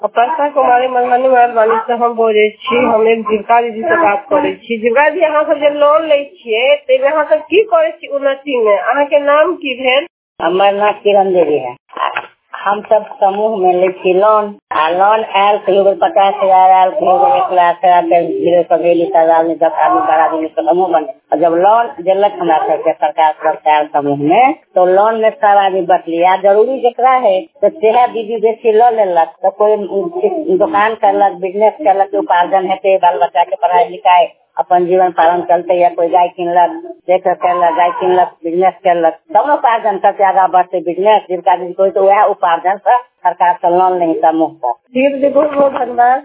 अपर्णा कुमारी मधुबनी मेहरबानी से हम बोले छी। हम एक जीविका दीदी से बात करे छी। जीविका दीदी अहाँ सब जे लोन ले छिए ते अहाँ सब की करे छी उन्नति में? अहाँ के नाम की भेल? हमर नाम किरण देवी है। हम सब समूह में ले छी लोन लोन आयल कहियो 50,000 आयल कहियो 1 लाख आयल कभी सब आदमी 10 आदमी 12 आदमी समूह बने। और जब लोन दिलक हमरा सबके सरकार तरफ से आयल समूह में तो लोन में सब आदमी बटलिया जरूरी जकरा है तो सेहा दीदी बेसी लो लेलक। तो कोई दुकान करलक बिजनेस करलक उपार्जन हेते बाल बच्चा के पढ़ाई लिखाई अपन जीवन पालन चलते या कोई गाय किनलक देख करलक गाय किनलक बिजनेस करलक तब उपार्जन करते आगा बढ़ते बिजनेस जीविका दीदी कोई तो वह उपार्जन से सरकार से लोन नहीं समूह का। बहुत बहुत धन्यवाद।